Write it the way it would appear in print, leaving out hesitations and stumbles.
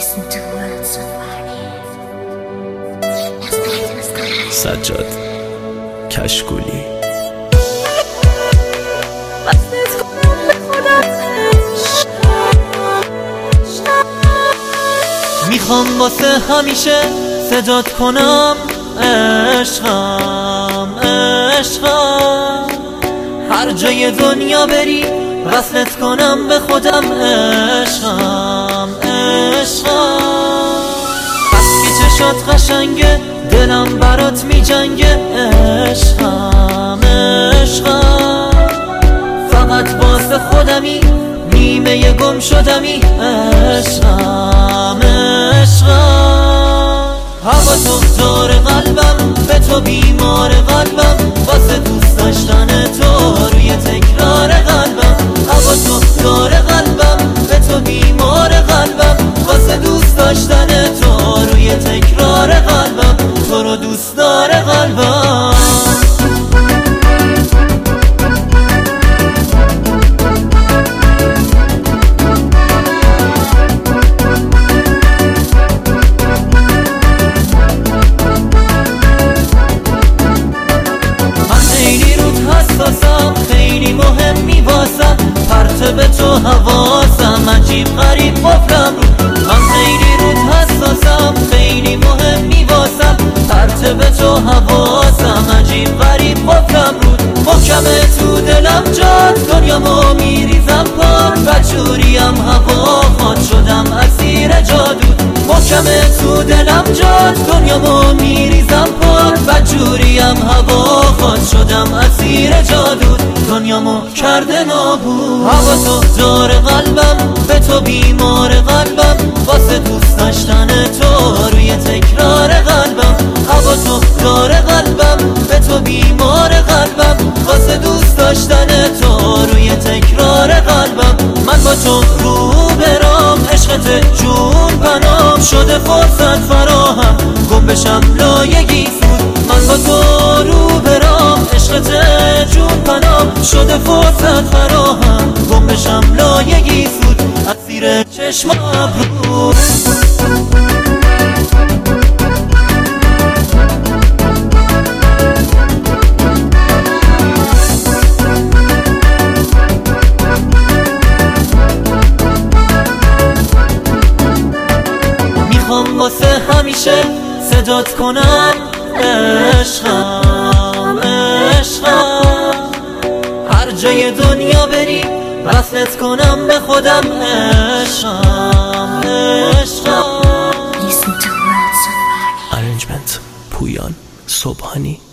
سجاد کشکولی. میخوام واسه همیشه صدات کنم عشقم عشقم، هر جای دنیا بری وصلت کنم به خودم عشقم عشقم. بس که چشات قشنگه دلم برات میجنگه عشقم عشقم، فقط واسه خودمی نیمه گم شدمی عشقم عشقم. هوا تو دار قلبم، به تو بیمار قلبم، واسه دوست داشتن تو روی تکرار قلبم. هوا تو دار قلبم، به تو بیمار قلبم، واسه دوست داشتن تو روی تکرار قلبم. تو رو دوست داره قلبم. خیلی مهمی واسم، پرت به تو حواسم، عجیب غریب قفلم رو. من خیلی رود حساسم، خیلی مهمی واسم، پرت به تو حواسم، عجیب غریب قفلم رو. محکمه تو دلم جات، دنیامو میریزم پاک، بدجوریم هوا خود شدم اسیر جادو. محکمه تو دلم جات، دنیامو میریزم پاک، بدجوریم هوا خود شدم اسیر جادو. دنیامو کرده نابود. هوا تو دار قلبم، به تو بیمار قلبم، واسه دوست داشتن تو روی تکرار قلبم. هوا تو دار قلبم، به تو بیمار قلبم، واسه دوست داشتن تو روی تکرار قلبم. من با تو رو برام، عشقت جون پنام، شده فرصت فراهم گم بشم لایگی سود. من با تو رو برام، عشقت جون پنام، شده فرصت فراهم گم بشم لایگی سود. اسیر چشم ابرو میخوام واسه همیشه صدات کنم عشقم عشقم، هر جای دنیا بری وصلت کنم به خودم عشقم عشقم. ارنجمنت پویان صبحانی.